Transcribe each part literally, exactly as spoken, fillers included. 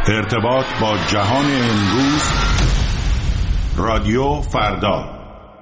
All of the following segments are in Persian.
ارتباط با جهان امروز. رادیو فردا.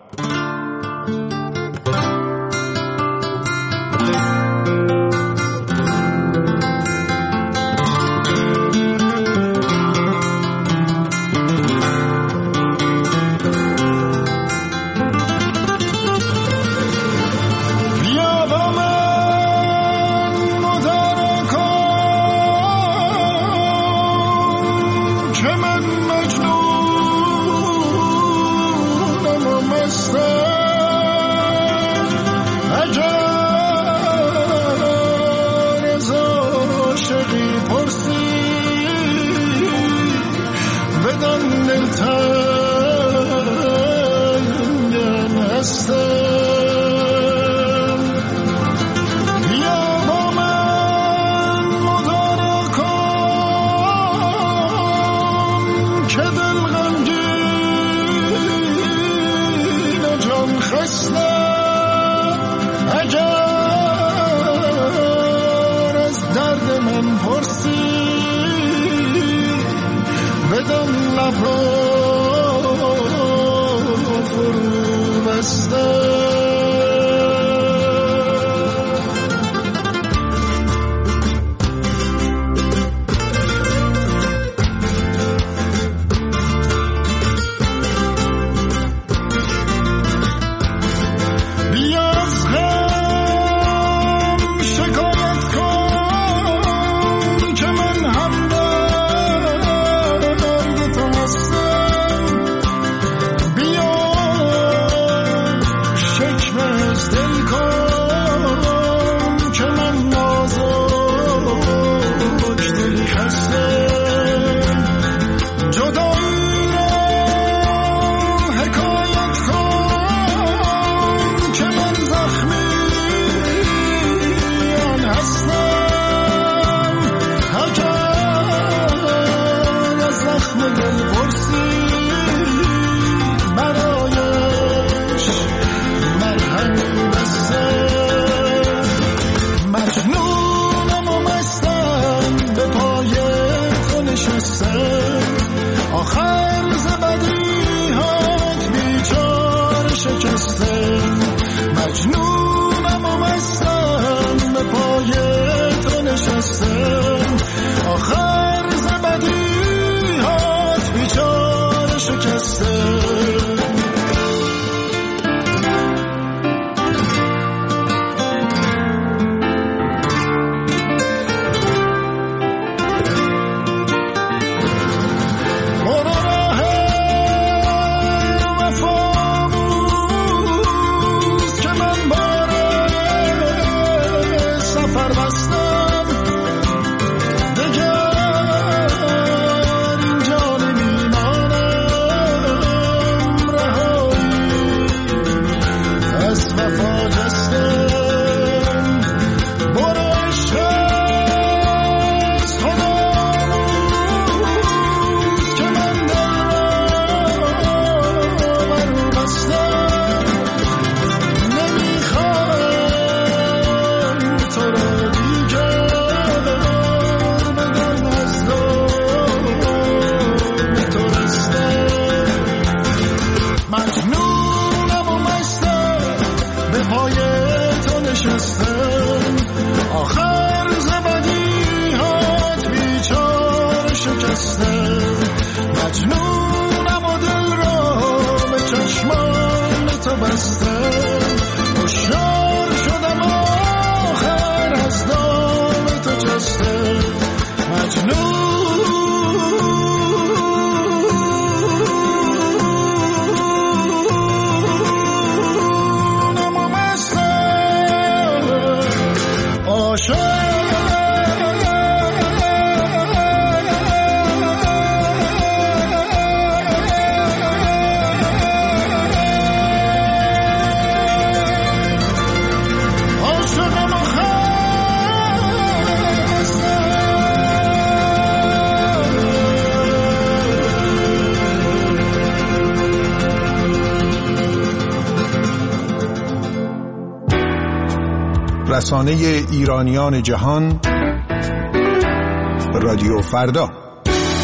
رسانه ایرانیان جهان، رادیو فردا.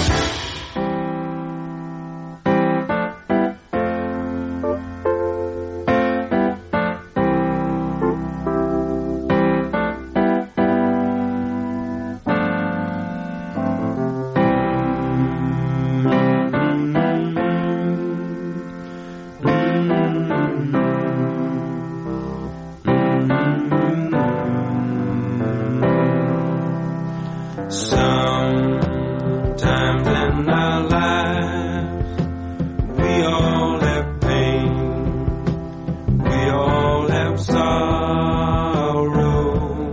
Sometimes in our lives we all have pain, we all have sorrow,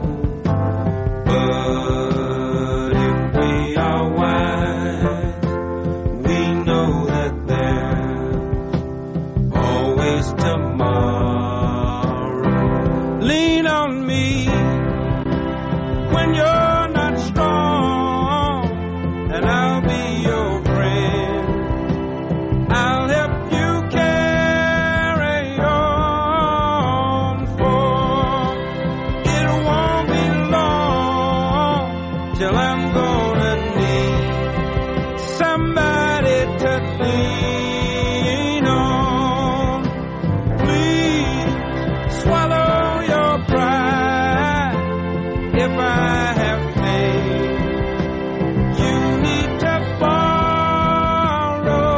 but if we are wise, we know that there's always tomorrow. Lean on me when you're not strong, and I'll be your friend. I'll help you carry on, for it won't be long till I'm gonna need somebody to lean on. Please swallow your pride if I have faith. You need to borrow,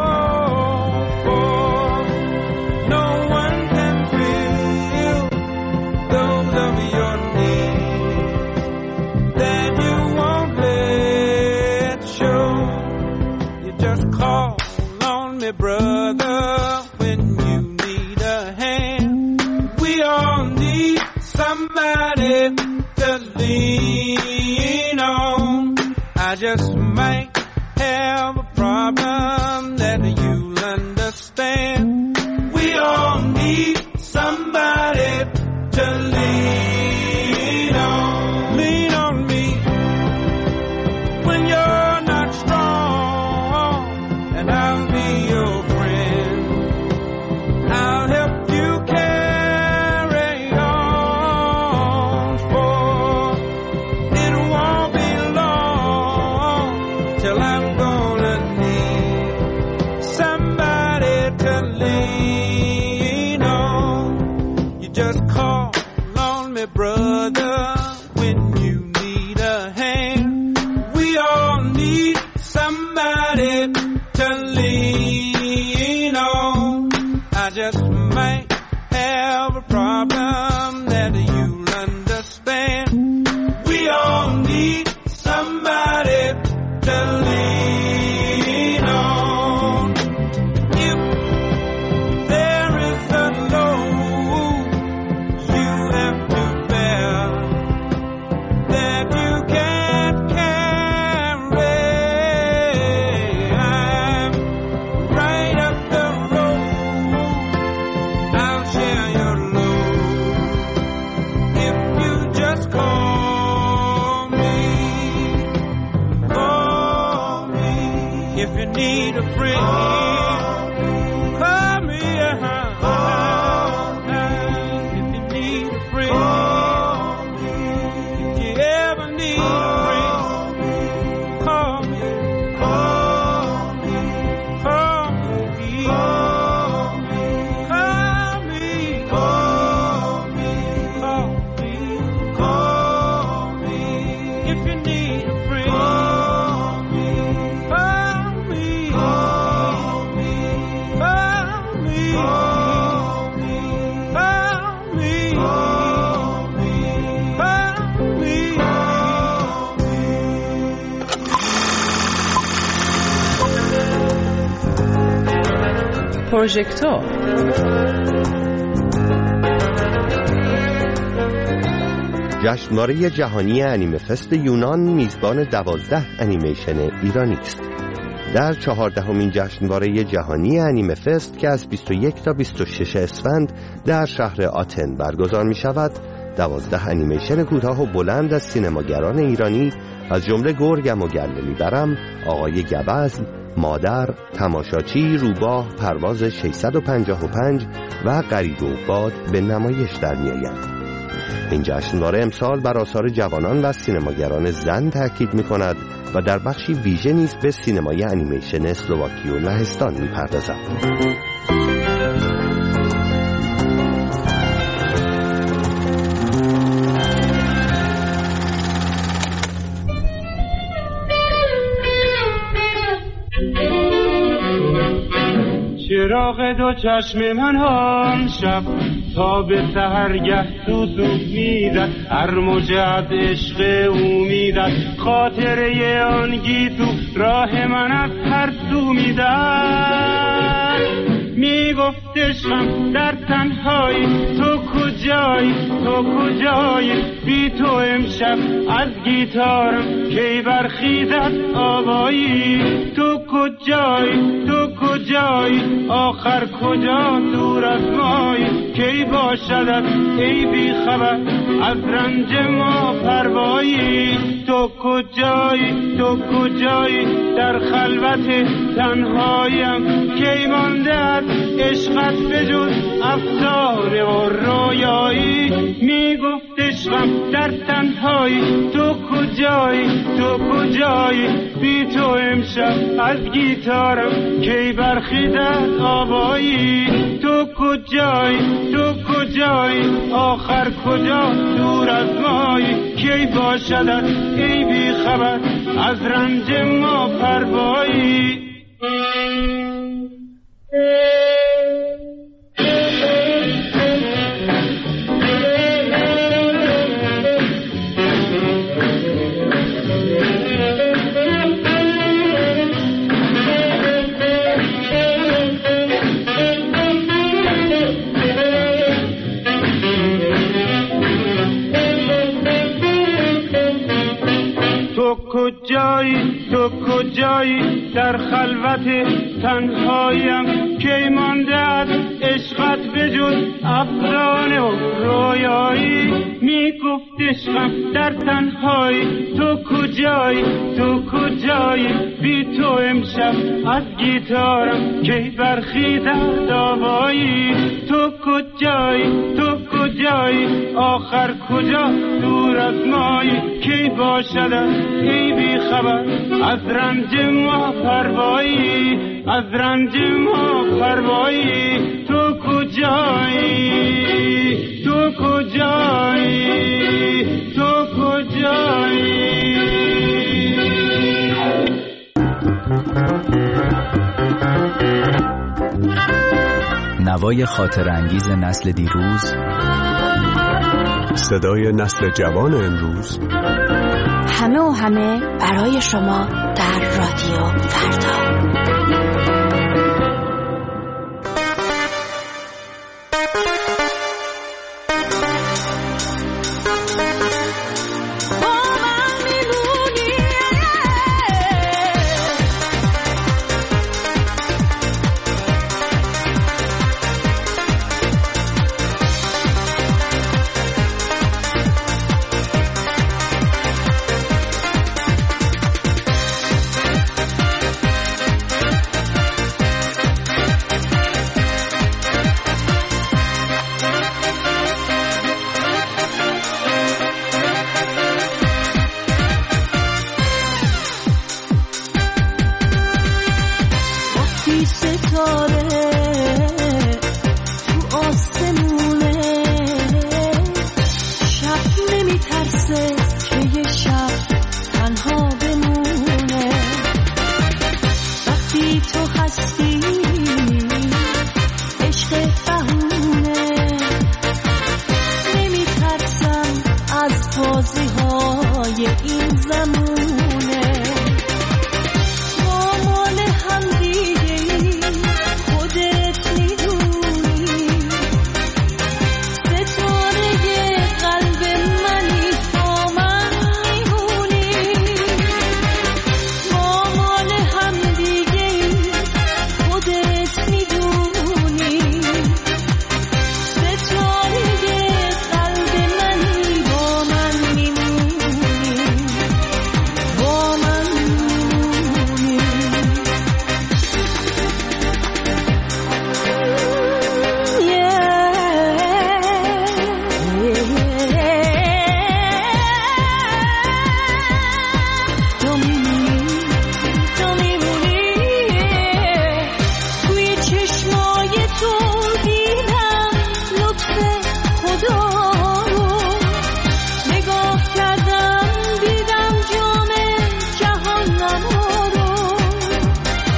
for no one can fill those of your needs that you won't let show. You just call on me, brother, when you need a hand. We all need somebody to lean on. I just might have a problem that you'll understand. We all need somebody to lean on. Lean on me when you're not strong, and I'll be your friend. I'll help you carry on, for it won't be long till I'm gonna need somebody to lean on. You just call on me, brother, when you need a hand. We all need somebody to lean on. I just might have a problem that you'll understand. We all need somebody to lean on. If there is a load you have to bear that you can't carry, I'm right up the road. I'll share your load if you just call me. Call me if you need a friend. Call me, uh-huh. If you need a friend, if you ever need a friend, call me. Call me. Call me. Call me. Call me. Call me. Call me. If you need a friend, call me. Call me. Call me. Call me. Call me. Call me. Call me. پروژکتور جشنواره جهانی انیمه فست یونان میزبان دوازده انیمیشن ایرانی است. در چهاردهمین جشنواره جهانی انیمه فست که از بیست و یک تا بیست و شش اسفند در شهر آتن برگزار می شود، دوازده انیمیشن کوتاه و بلند از سینماگران ایرانی از جمله گرگم و گله میبرم، آقای گوزن، مادر، تماشاچی، روباه، پرواز ششصد و پنجاه و پنج و غریب و باد به نمایش در می‌آیند. این جشنواره امسال بر آثار جوانان و سینماگران زن تاکید می‌کند و در بخشی ویژه نیز به سینمای انیمیشن اسلواکی و لهستان می‌پردازد. چراغ دو چشم من آن شب تا به سحرگه سوسو میزد، هر موجه از عشق او میزد، خاطره آن گیسو راه من از هر سو میزد. میگفت عشقم در تنهایی تو کجایی، تو کجایی، بی تو امشب از گیتارم کی برخیزد آوایی. تو کجایی، تو کجایی، آخر کجا دور از مایی، کی باشدت ای بی خبر از رنج ما پروایی. تو کجایی، تو کجایی، در خلوت تنهاییم کی مانده از عشقت بجز افسانه و رویایی. میگفت عشقم در تنهایی تو کجایی، تو کجایی، بی تو امشب از گیتارم کی برخیزد آوایی. تو کجایی، تو کجایی، آخر کجا دور از مایی، کی باشدت ای بی خبر از رنج ما پروایی. کجایی، تو کجایی، در خلوت تنهاییم کی مانده از عشقت بجز افسانه و رویایی. میگفت عشقم در تنهایی تو کجایی، تو کجایی، بی تو امشب از گیتارم کی برخیزد آوایی. تو کجایی، تو کجایی، آخر کجا دور از مایی، کی باشد ای بی خبر از رنج ما پروایی، از رنج ما پروایی. تو کجایی، تو کجایی، تو کجایی. نوای خاطر انگیز نسل دیروز، صدای نسل جوان امروز، همه و همه برای شما در رادیو فردا.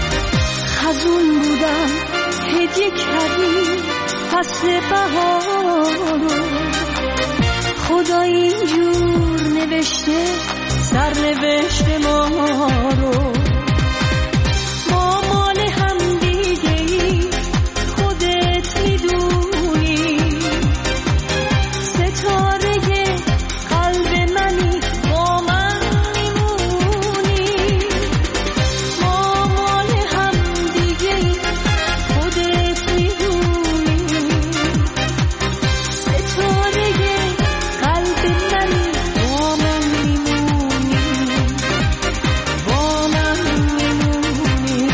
فصل بهار رو. خدا اینجور نوشته سرنوشت ما رو. ما مال هم دیگه ای خودت میدونی. ستاره قلب منی با من میمونی. ما مال هم دیگه ای خودت میدونی. ستاره قلب منی با من میمونی. با من میمونی.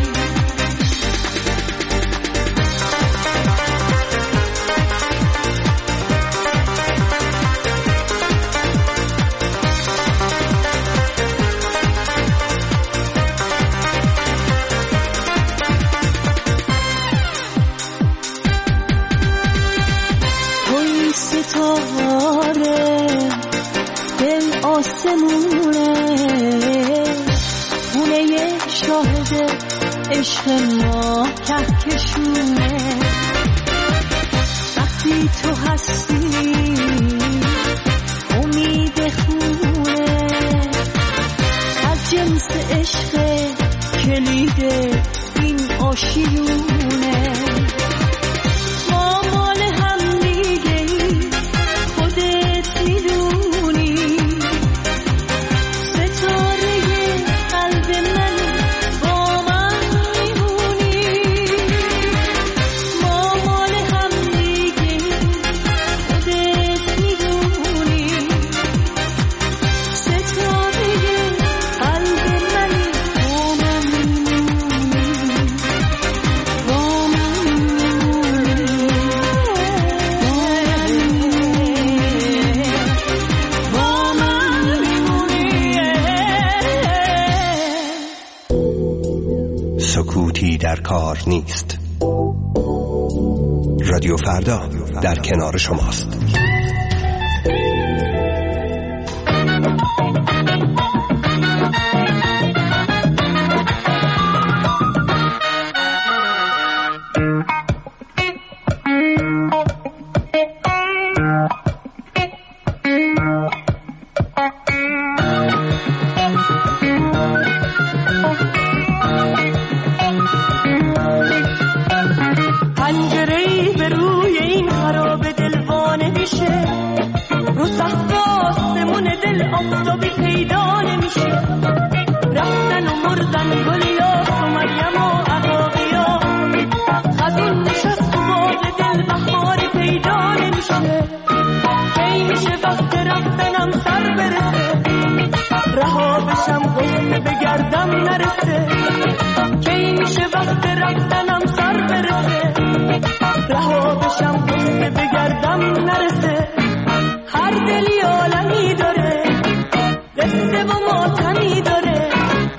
توی ستاره دل آسمونه. خونه شاهد عشق ما کهکشونه. وقتی تو هستی امید خونه. از جنس عشق کلید این آشیونه. ما مال هم دیگه ای خودت میدونی. ستاره قلب منی با من میمونی. ما مال هم دیگه ای خودت میدونی. ستاره قلب منی با من میمونی. با من میمونی. با من میمونی. سکوتی در کار نیست. رادیو فردا در کنار شماست. پنجره‌ای به روی این خراب دلوانه میشه. رو سقف آسمون دل آفتابی پیدا نمیشه. رفتن و مردن گلیاس و مریم و عقاقیا. خزون نشست و باغ دل بهاری پیدا نمیشه. کی میشه وقت رفتنم سر برسه. رها بشم غصه بگردم نرسه. کی میشه وقت رفتنم سر برسه. رها بشم غصه بگردم نرسه. هر دلی عالمی داره قصه و ماتمی داره.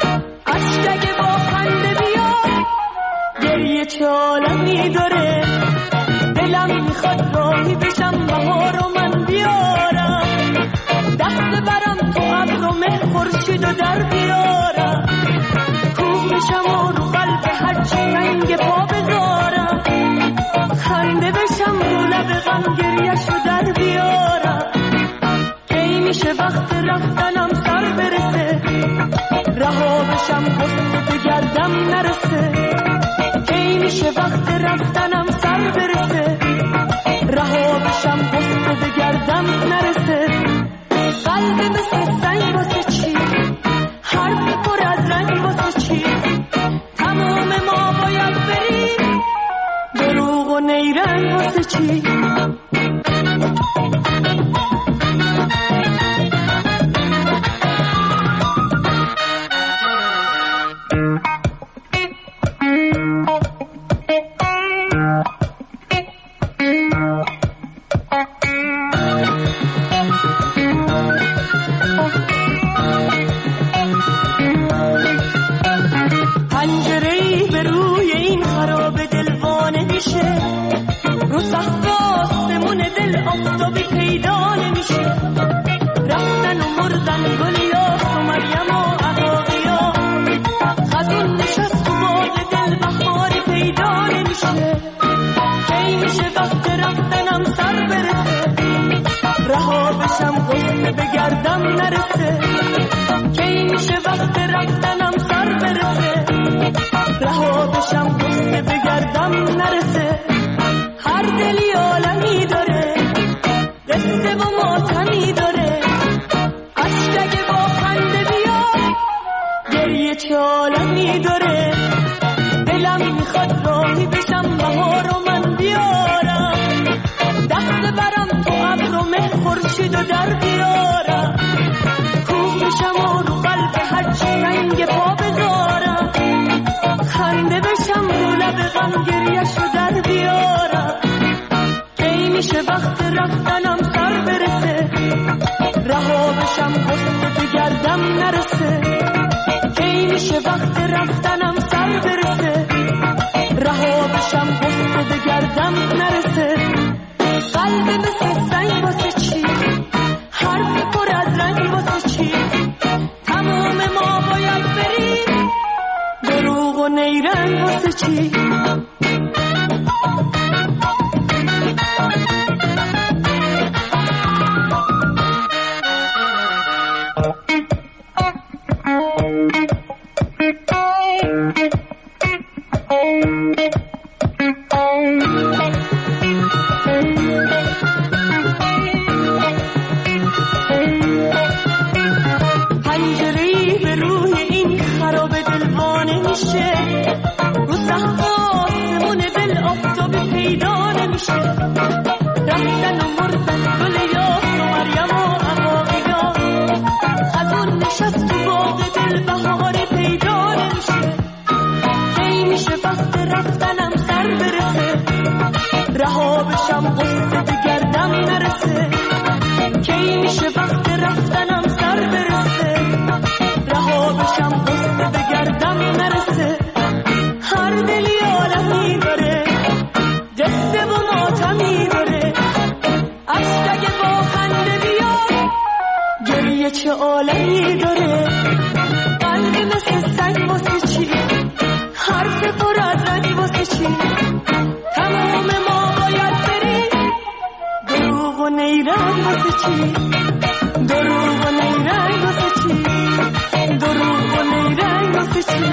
اشک با خنده بیا گریه چه عالمی داره. دلم میخواد راهی بشم بهار و من بیارم. دست برم تو ابر و مه خورشید و در بیارم. کوه بشم و رو قلب هرچی رنگ پا بذارم. خنده بشم رو لب غم گریه‌شو در بیارم. کی میشه وقت رفتنم سر برسه. رها بشم غصه بگردم نرسه. کی میشه وقت رفتنم سر برسه. رها بشم غصه بگردم نرسه. قلب مثل سنگ واسه چی؟ حرف پر از رنگ واسه چی؟ تمام ما باید بریم دروغ و نیرنگ واسه چی؟ پنجره‌ای به روی این خراب دلوانه میشه. رو سقف آسمون بگردم نرسه کی میشه وقت رفتنم سر برسه رها بشم قصه بگردم نرسه هر دلی عالمی داره قصه و ماتمی داره عشق اگه با خنده بیاد گریه چه عالمی داره دلم میخواد راهی بشم بهار رو من بیارم دست برم تو ابر و مه خورشید و در بیارم کوه بشم و رو قلب هرچی رنگ پا بذارم خنده بشم رو لب غم گریه‌شو در بیارم کی میشه وقت رفتنم سر برسه رها بشم قصه بگردم نرسه کی میشه وقت رفتنم سر برسه رها بشم قصه بگردم نرسه قلب مثل سنگ واسه چی حرف پر از رنگ واسه چی تمام ما باید بریم دروغ و نیرنگ واسه چی پنجره‌ای به روی این خراب دلوانه میشه رو سقف آسمون دل آفتابی پیدا نمیشه رفتن و مردن گل یاس و مریم و عقاقیا خزون نشست تو باغ دل بهاری پیدا نمیشه کی میشه وقت رفتنم سر برسه رها بشم قصه بگردم نرسه کی میشه وقت رفتنم سر برسه رها بشم قصه بگردم نرسه هر دلی عالمی داره قصه و ماتمی داره عشق اگه با خنده بیاد گریه چه عالمی داره قلب مثل سنگ واسه چی حرف پر از رنگ واسه چی تمام ما باید بریم دروغ و نیرنگ واسه چی دروغ و نیرنگ واسه چی دروغ و نیرنگ واسه چی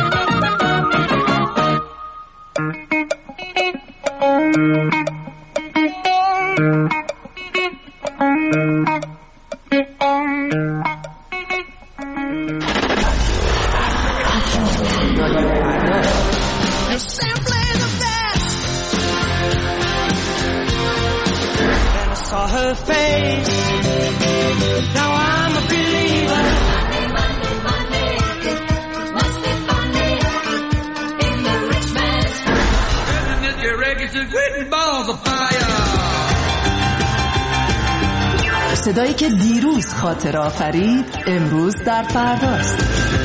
Her face. Now I'm a believer. Monday, Monday, Monday. Must be funny in the rich man's house. And the records are written balls of fire. صدایی که دیروز خاطر آفرید امروز در فرداست.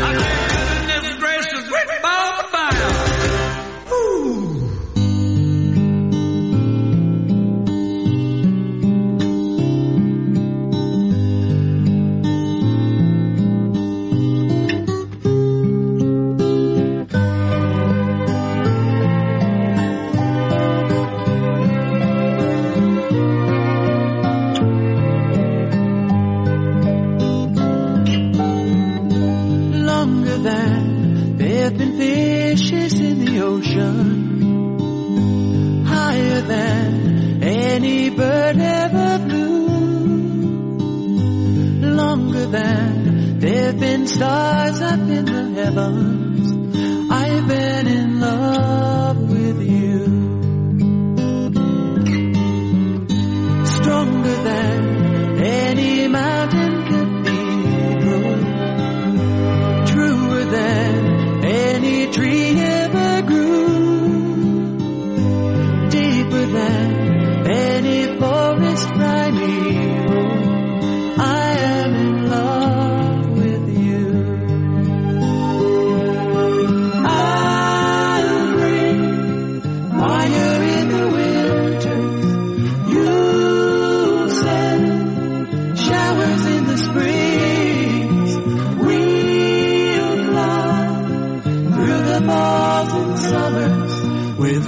With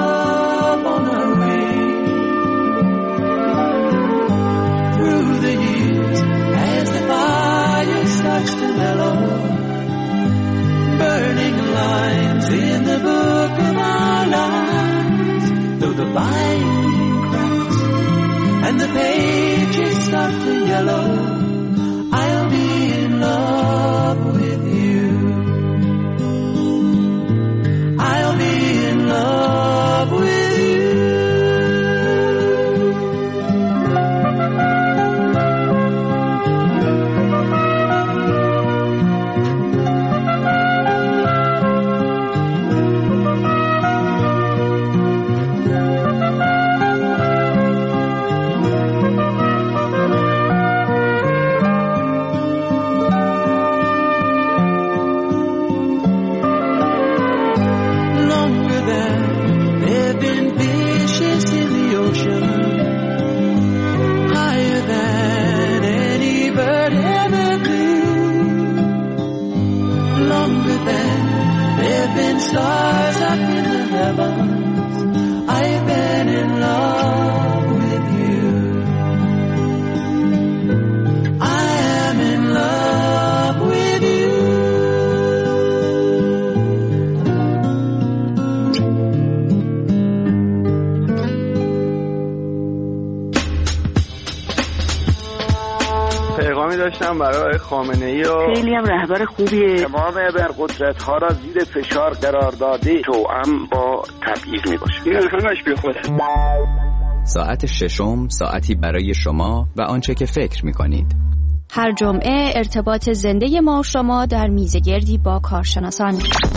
love on our way through the years. to mellow. Burning lines in the book of our lives, though the binding cracks and the pages start to yellow, I'll be in love with you. I'll be in love with you. Stars up in the heavens, I've been in love with you. I am in love with you. پیغامی داشتم برای خامنه‌ای و خیلی هم رهبر خوبیه. تمام ابرقدرت‌ها را زیر فشار قرار داده توأم با تبعیض میباشه. این همش بی خوده. ساعت ششم، ساعتی برای شما و آنچه که فکر می‌کنید. هر جمعه ارتباط زنده ما و شما در میزگردی با کارشناسان.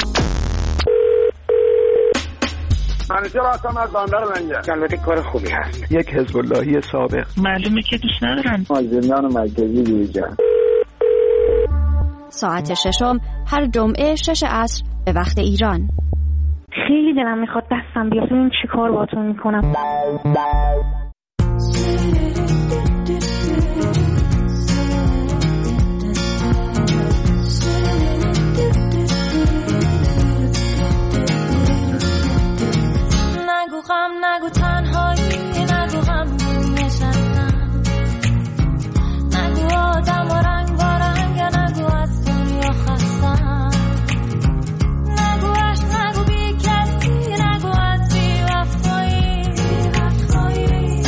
منیجر آسام از باندر منجر. البته کار خوبی هست. یک حزب اللهی سابق. معلومه که دوست ندارن. مازندران مرکزی دیجا. ساعت ششم هر جمعه شش عصر به وقت ایران. خیلی دلم میخواد دستم بیاد ببینم چی کار باهاتون میکنم. نگو غم نگو تنهایی نگو غم نشستم نگو آدم و رنگ با رنگ نگو از دنیا خستم نگو عشق نگو بی کسی نگو از بی وفایی بی وفایی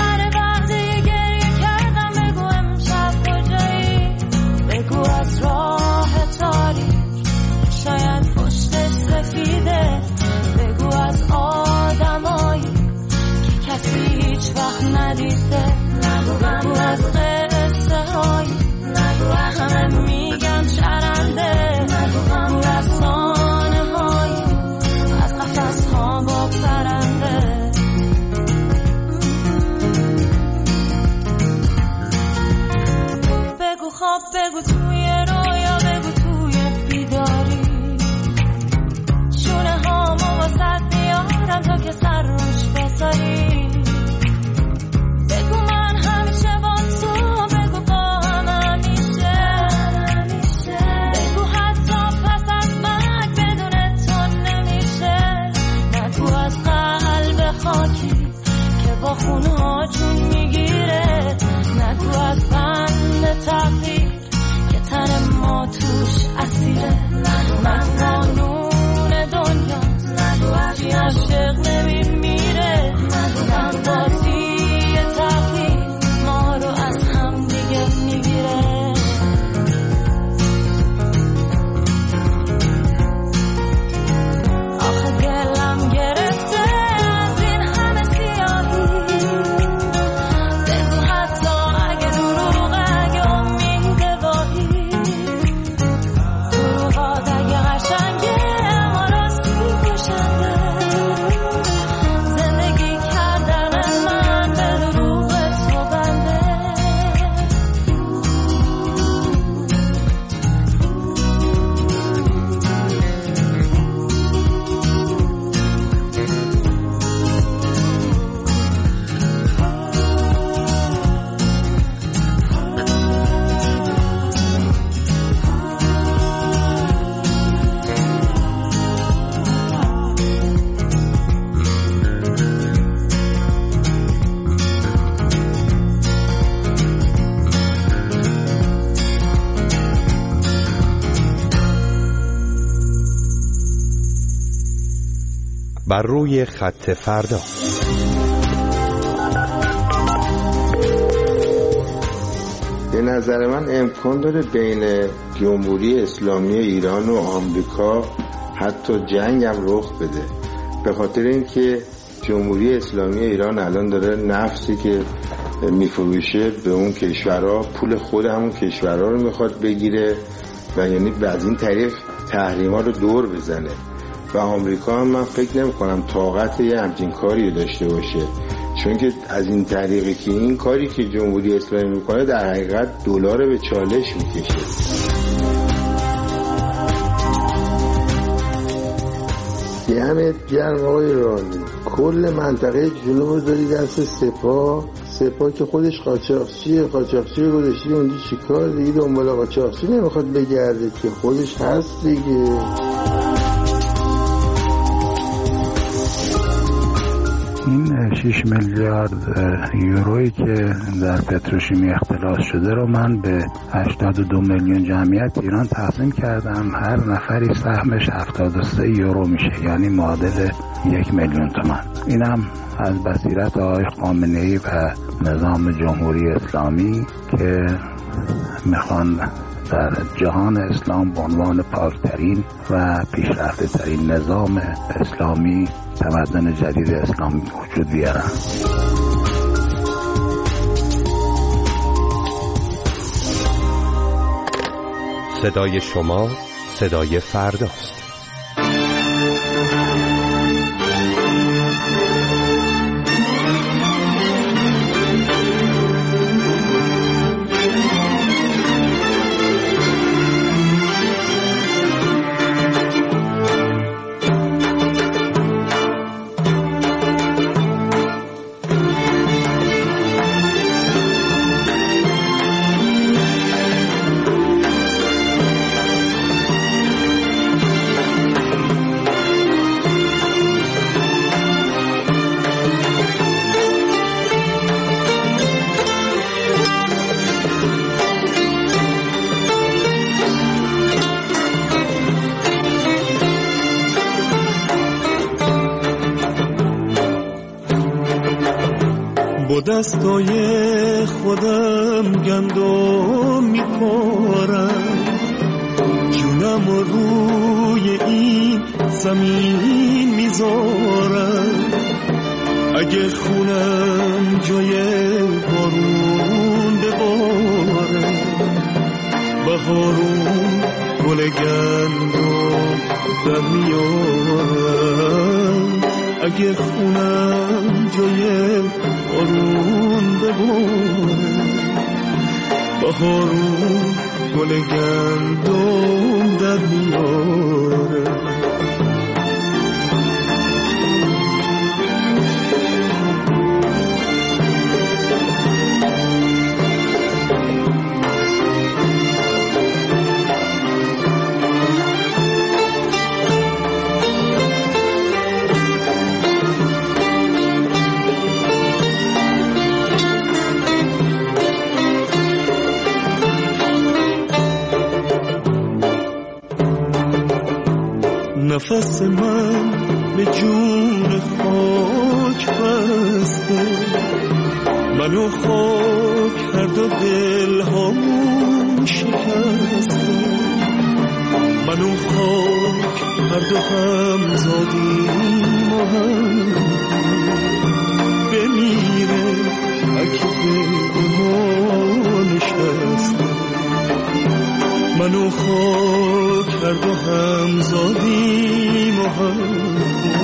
بر روی خط فردا. به نظر من امکان داره بین جمهوری اسلامی ایران و آمریکا حتی جنگ هم رخ بده، به خاطر اینکه جمهوری اسلامی ایران الان داره نفتی که میفروشه به اون کشورها پول خود همون کشورها رو میخواد بگیره و یعنی از این طریق تحریما رو دور بزنه و آمریکا هم من فکر نمی کنم طاقت یه همچین کاری داشته باشه، چون که از این طریقی که این کاری که جمهوری اسلامی میکنه در حقیقت دلار به چالش میکشه. دمت گرم آقای رانی، کل منطقه جنوب رو داری دست سپاه سپاه که خودش قاچاقچیه، قاچاقچی رو گذاشتی اونجا چیکار دیگه؟ دنبال قاچاقچی نمیخواد بگرده که خودش هست دیگه. این شش میلیارد یورویی که در پتروشیمی اختلاس شده رو من به هشتاد و دو میلیون جمعیت ایران تقسیم کردم، هر نفری سهمش هفتاد و سه یورو میشه، یعنی معادل یک میلیون تومان. اینم از بصیرت آقای خامنه‌ای و نظام جمهوری اسلامی که میخوان در جهان اسلام به عنوان پاکترین و پیشرفته ترین نظام اسلامی تمدن جدید اسلامی وجود بیارن. صدای شما صدای فرداست. با دستای خودم گندم میپارم، جونم رو روی این زمین میذارم. اگه خونم جای بارون بباره، بهارون گل گندم در میارم. اگه خونم جای بارون بباره، بهارون گل گندم در میاره. نفس من به جون خاک بسته، منو خاک هر دو دل هامون شکسته. منو خاک هر دو هم زادیم و هم بمیره اگه به ما نشسته. منو خاک هر دو هم زادیم و هم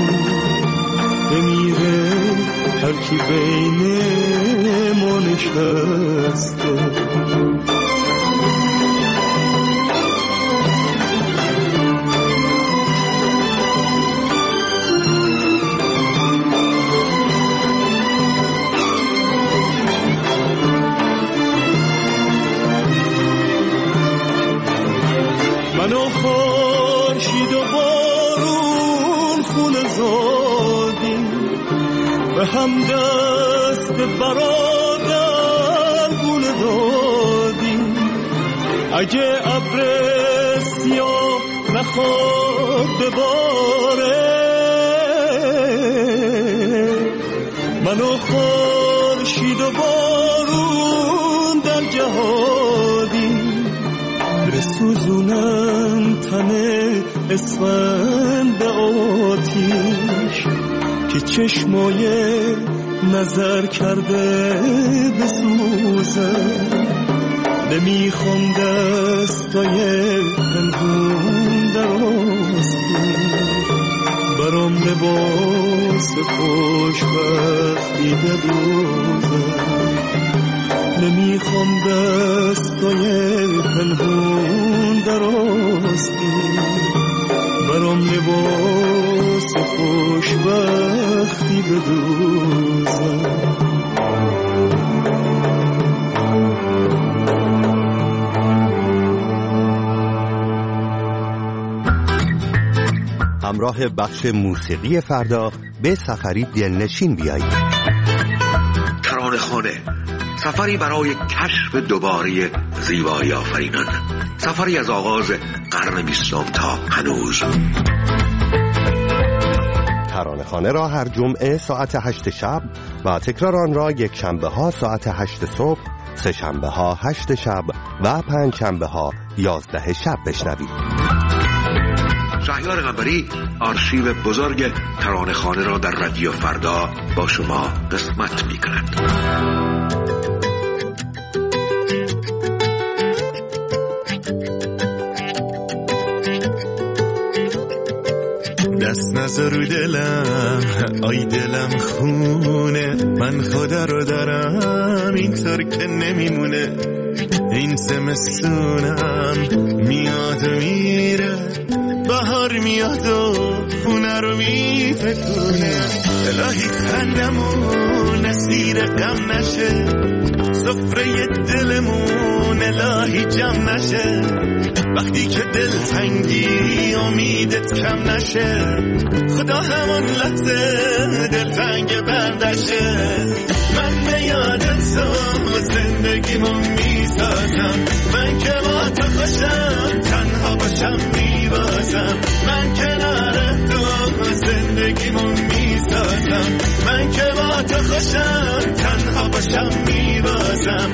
بمیره هر کی بین ما نشسته. منو خورشید و بارون خونه زادیم، به هم دست برادر گونه دادیم. اگه ابر سیاه نخواد بباره، من و خورشید و بارون در جهادی بسوزونم تن اسفند آتیش که چشمای نظر کرده بسوزم. نمیخوام دستای پنهون در آستین برام لباس خوشبختی بدوزم. نمیخوام دستای پنهون در آستین برام لباس خوشبختی بدوزم. همراه بخش موسیقی فردا به سفری دلنشین بیایید. ترانه خانه، سفری برای کشف دوباره زیبایی آفرینان، سفری از آغاز قرن بیستم تا هنوز. ترانه خانه را هر جمعه ساعت هشت شب و تکرار آن را یک شنبه ها ساعت هشت صبح، سه شنبه ها هشت شب و پنج شنبه ها یازده شب بشنوید. شهریار قنبری آرشیو بزرگ ترانه خانه را در رادیو فردا با شما قسمت می کند. دست نذار رو دلم، آی دلم خونه، من خدا رو دارم اینطور که نمیمونه. این زمستونم میاد و میره، بهار میاد و خونه رو میفکونه. الهی خندمون اسیر غم نشه، سفره دلمون الهی جمع نشه. وقتی که دل تنگی امیدت کم نشه، خدا همون لحظه دل تنگ بندشه. من به یادت تو زندگیمو میسازم، من که با تو خوشم تنها باشم میبازم. من کنار تو زندگیمو میسازم، من که با تو خوشم تنها باشم میبازم.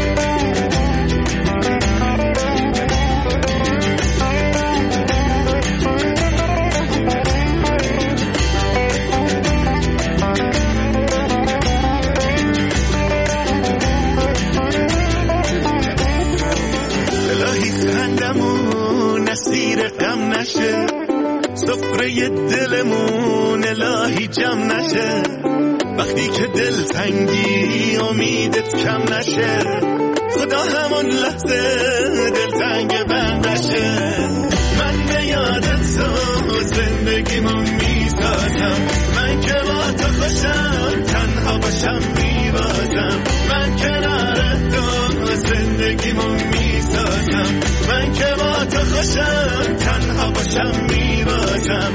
خندمون اسیر غم نشه، سفره دلمون الهی جمع نشه. وقتی که دل تنگی امیدت کم نشه، خدا همون لحظه دل تنگ بندشه. من به یادت تو زندگیمو میسازم، من که با تو خوشم تنها باشم میبازم. من کنار تو زندگیمو میسازم، من که با تو خوشم تنها باشم میبازم.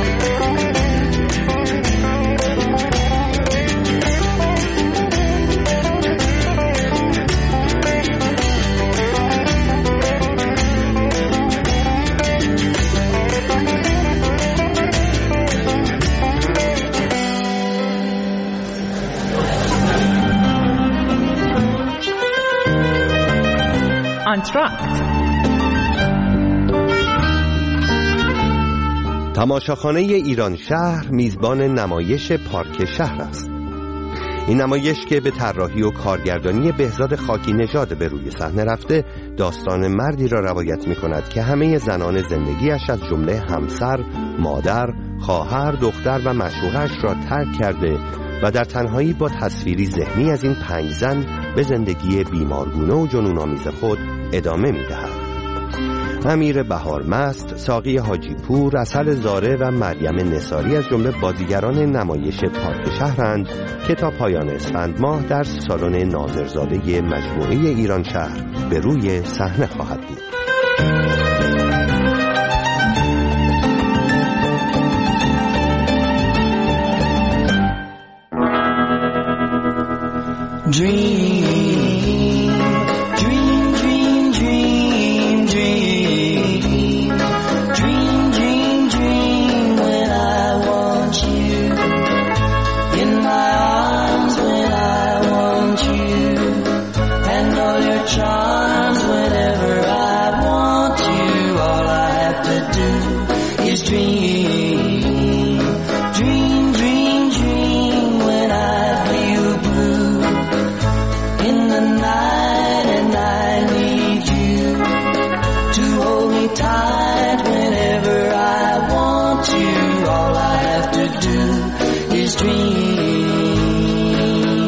آنتراکت تماشاخانه ایران شهر میزبان نمایش پارک شهر است. این نمایش که به طراحی و کارگردانی بهزاد خاکی نژاد به روی صحنه رفته، داستان مردی را روایت می کند که همه زنان زندگیش از جمله همسر، مادر، خواهر، دختر و معشوقش را ترک کرده و در تنهایی با تصویری ذهنی از این پنج زن به زندگی بیمارگونه و جنون‌آمیز خود ادامه می دهد. امیر بهارمست، ساقی حاجی پور، اصل زاره و مریم نصاری از جمله بازیگران نمایش پارک شهرند که تا پایان اسفند ماه در سالن ناظرزاده مجموعه ایران شهر به روی صحنه خواهد بود. Dream, dream, dream, dream, dream. Dream, dream, dream when I want you in my arms. do is dream.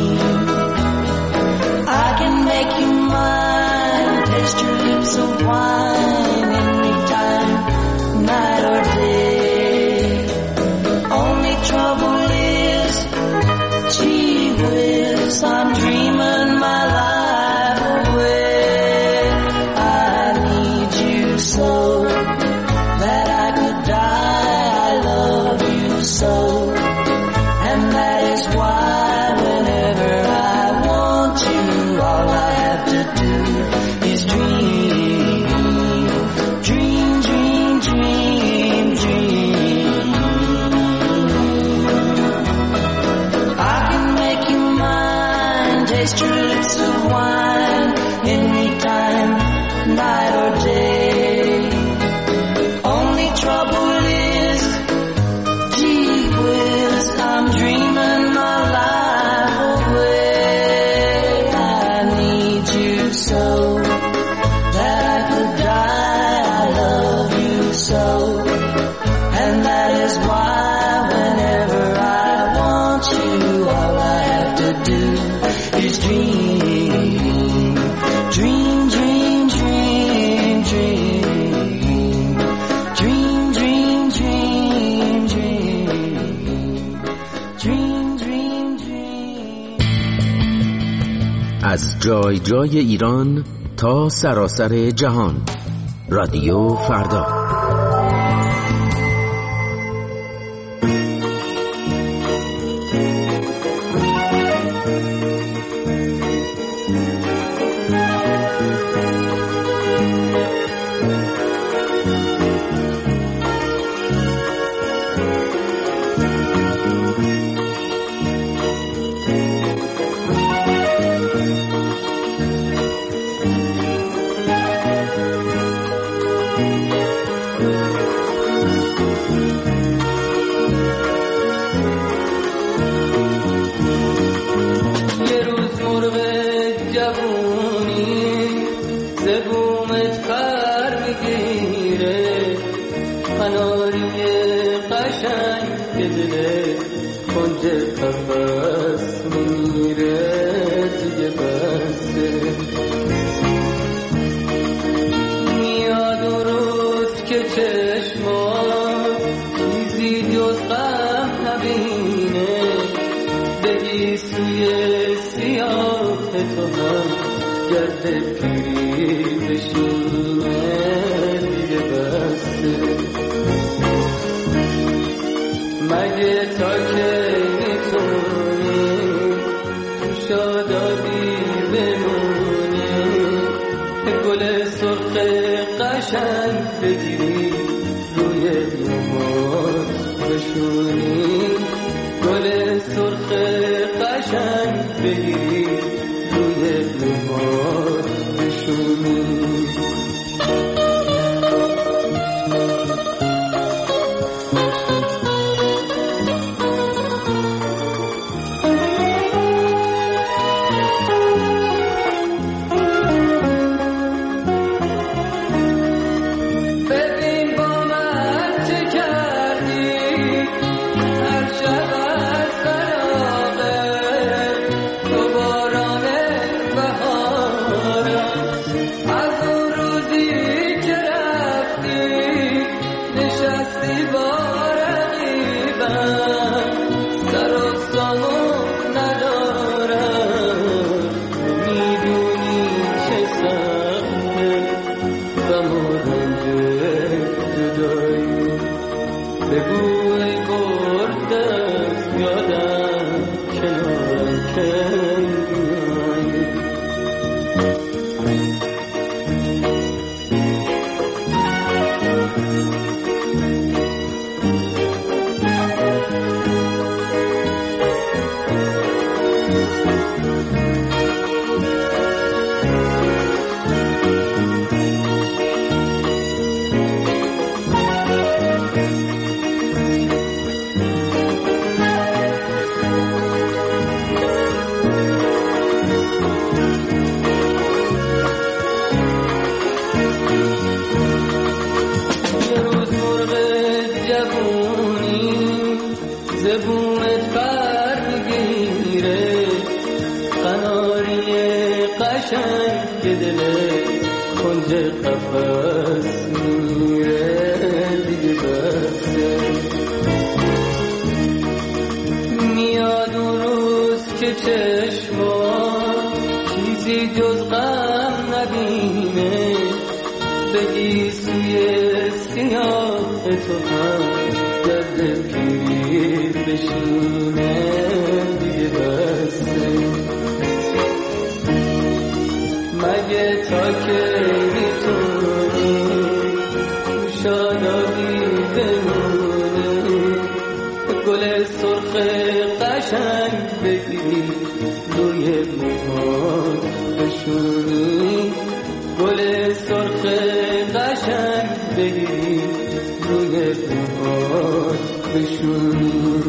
I can make you mine, taste your lips of wine anytime, night or day. Only trouble is, gee whiz, I'm dreaming my life away. I need you so that I could die. I love you so, and that is why whenever I want you, all I have to do is dream, dream, dream, dream, dream. I can make you mine, taste your lips of wine anytime, night or day. Only trouble is, gee whiz, I'm dreaming my life away. I need you so that I could die. I love you so, and that is why whenever I want you, all I have to do is dream, dream, dream, dream, dream, dream, dream, dream, dream, dream, dream. از جای جای ایران تا سراسر جهان، رادیو فردا. یه روز مرغ جوونی زبومت پر میگیره، قناری قشنگ که دل کنج قفس میره توی بسته. میاد اون روز که چشمان چیزی جز غم نبینه، بگی سوی سیاه تو هم گرد پیری بشینه دیگه بسته. مگه تا که میتونی تو شادابی بمونی، گل سرخ قشنگ بگیری روی موهات بشونی، گل سرخ قشنگ بگیری روی موهات بشونی. ببین با من چه کردی، هر شب از فراغت تو با که دل کنج قفص میره دیگه بسه. میاد اون روز که چشمان چیزی جز غم نبینه، بگی سوی سیاه تو هم درد پیر بشینه دیگه بسته. مگه تا که میتونی شادابی بمونه، گل سرخ قشنگ بگیری روی موهات بشونی، گل سرخ قشنگ بگیری روی موهات بشونی.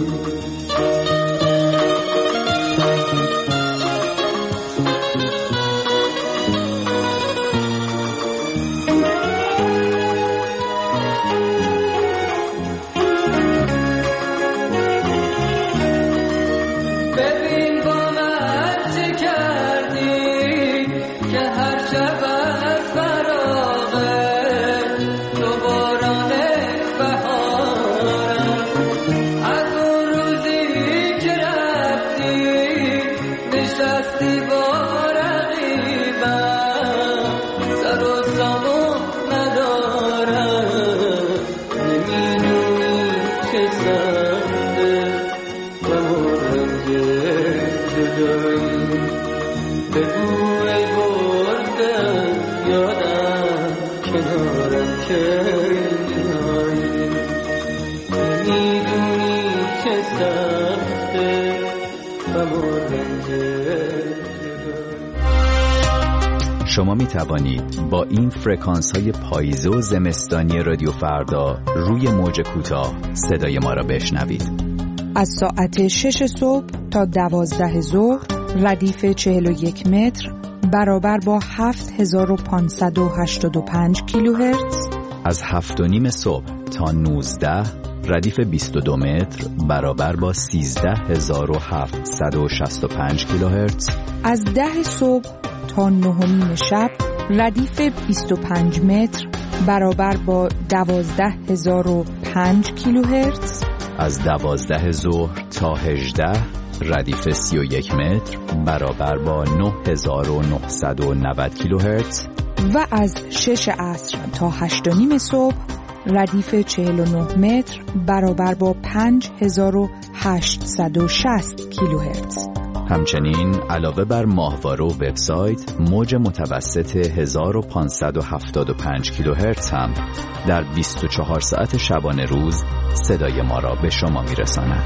شما می توانید با این فرکانس های پاییزه و زمستانی رادیو فردا روی موج کوتاه صدای ما را بشنوید. از ساعت شش صبح تا دوازده ظهر ردیف چهل و یک متر برابر با هفت هزار و پانصد و هشتاد و پنج کیلوهرتز. از هفت و نیم صبح تا نوزده ردیف بیست و دو متر برابر با سیزده هزار و هفتصد و شصت و پنج کیلوهرتز. از ده صبح تا نه و نیم شب ردیف بیست و پنج متر برابر با دوازده هزار و پنج کیلوهرتز. از دوازده ظهر تا هجده ردیف سی و یک متر برابر با نه هزار و نهصد و نود کیلوهرتز. و از شش عصر تا هشت و نیم صبح ردیف چهل و نه متر برابر با پنج هزار و هشتصد و شصت کیلوهرتز. همچنین علاوه بر ماهواره و وبسایت، موج متوسط هزار و پانصد و هفتاد و پنج کیلوهرتز هم در بیست و چهار ساعت شبانه روز صدای ما را به شما میرساند.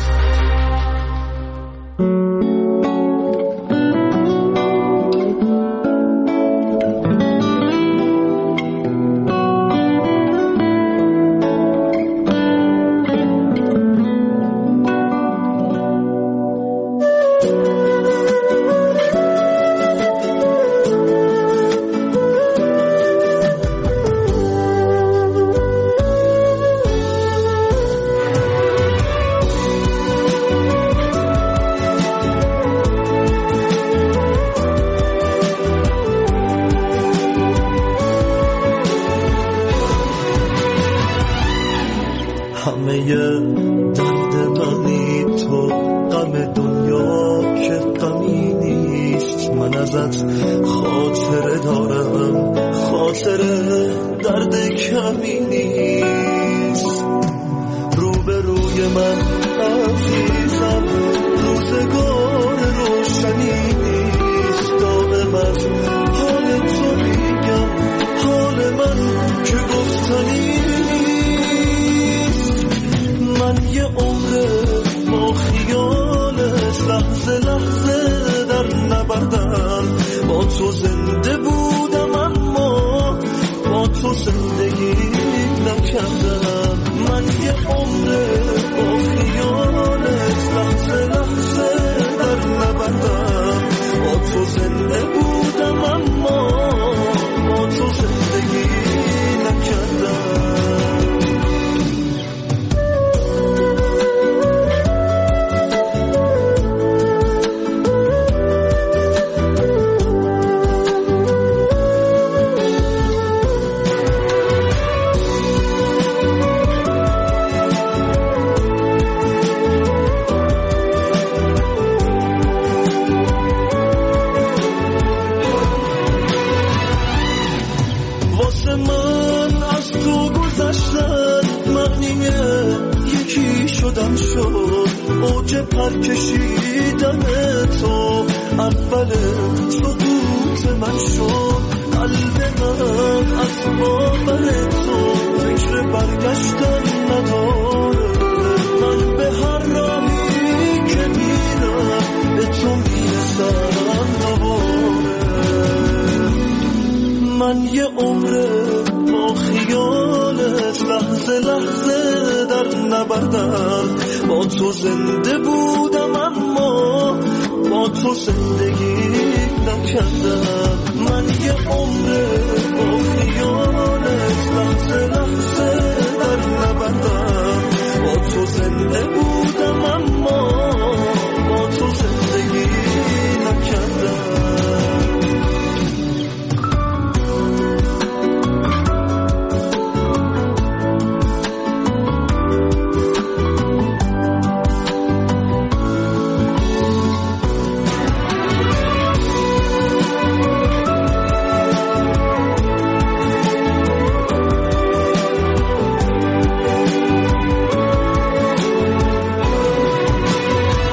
من شد اوج پر کشیدن تو، اول سقوط من شد قلب من از باور تو، فکر برگشتن نداره. من به هر راهی که میرم به تو میرسم دوباره. من یه عمره با خیالت لحظه لحظه در نبردم، با تو زنده بودم اما با تو زندگی نکردم. من یه عمره با خیالت لحظه لحظه در نبردم، با تو زنده بودم اما با تو زندگی نکردم.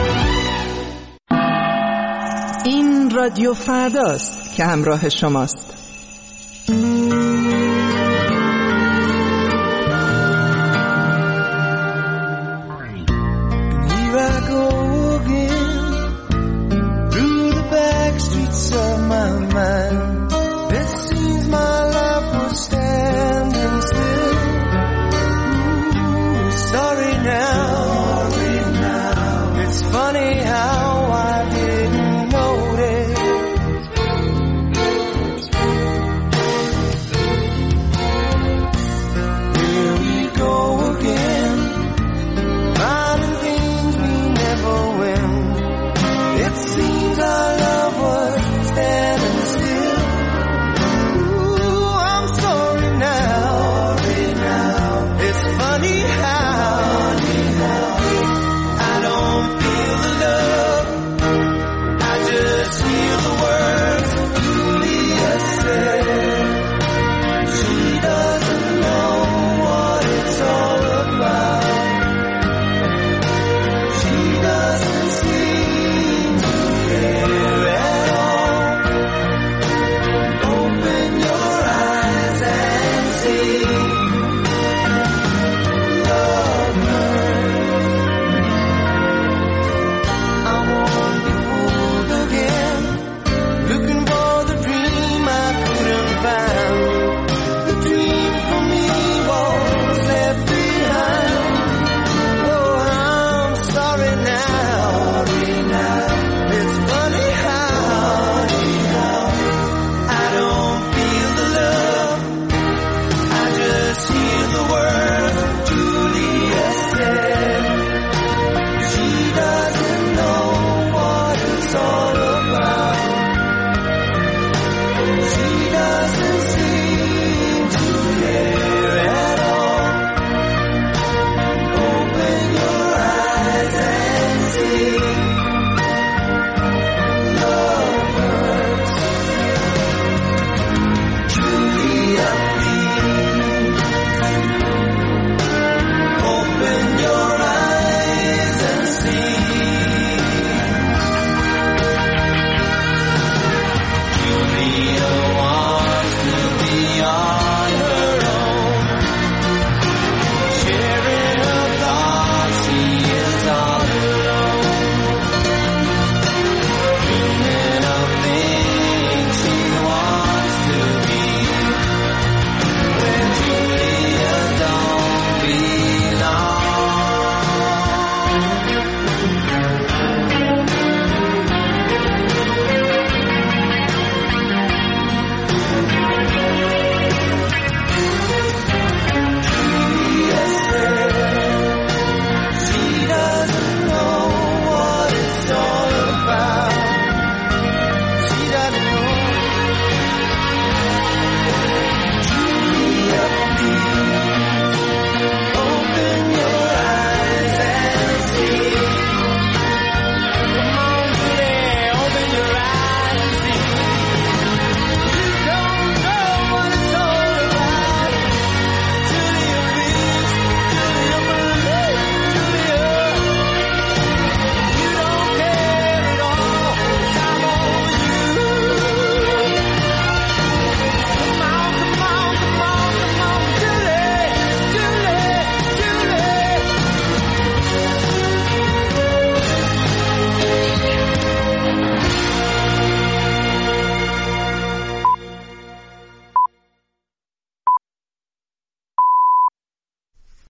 رادیو فرداست که همراه شماست.